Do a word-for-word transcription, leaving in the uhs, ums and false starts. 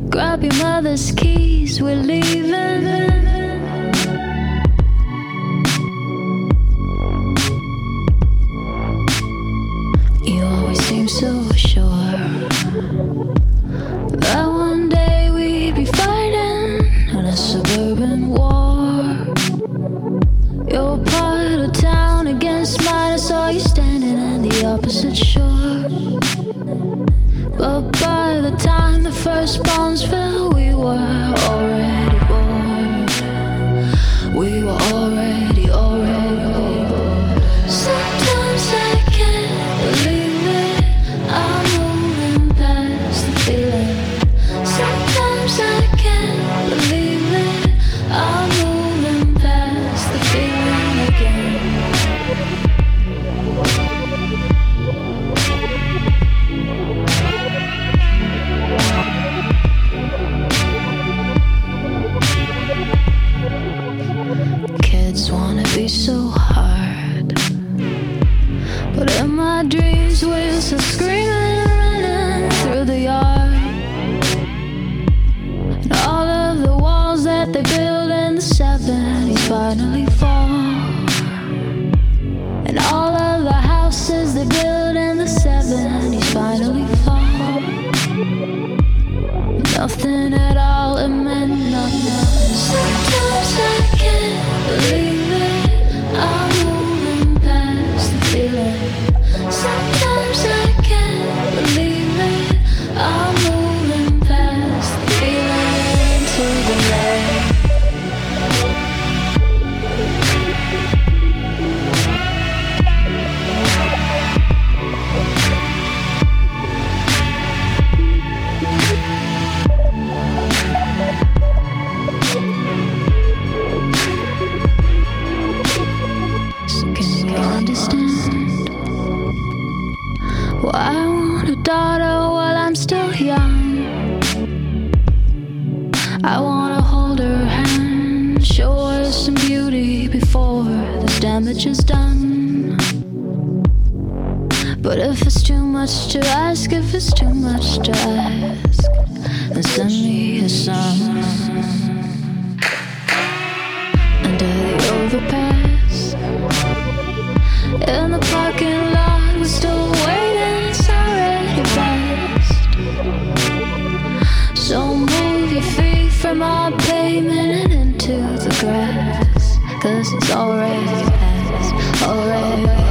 Grab your mother's keys, we're leaving. You always seem so sure that one day we'd be fighting in a suburban war. You're part of town against mine. I saw you standing in the opposite shore. But by the time the first bombs fell, we were already born. We were already, already born. Sometimes I can't believe it. I'm moving past the feeling. Sometimes I can't believe it. I'm moving past the feeling again. Kids wanna be so hard, but in my dreams we're still screaming and running through the yard. And all of the walls that they built in the seventies finally fall. And all of the houses they built in the seventies finally fall. Nothing at all, it meant nothing. Sometimes I can't believe it. I'm moving past the feeling. Sometimes I can't believe it. I'm moving past the feeling to the light. Well, I want a daughter while I'm still young. I wanna hold her hand, show her some beauty before this damage is done. But if it's too much to ask, if it's too much to ask, then send me a song. Under the overpass, in the parking lot, we're still waiting. It's already past. So move your feet from our pavement and into the grass, 'cause it's already past, already.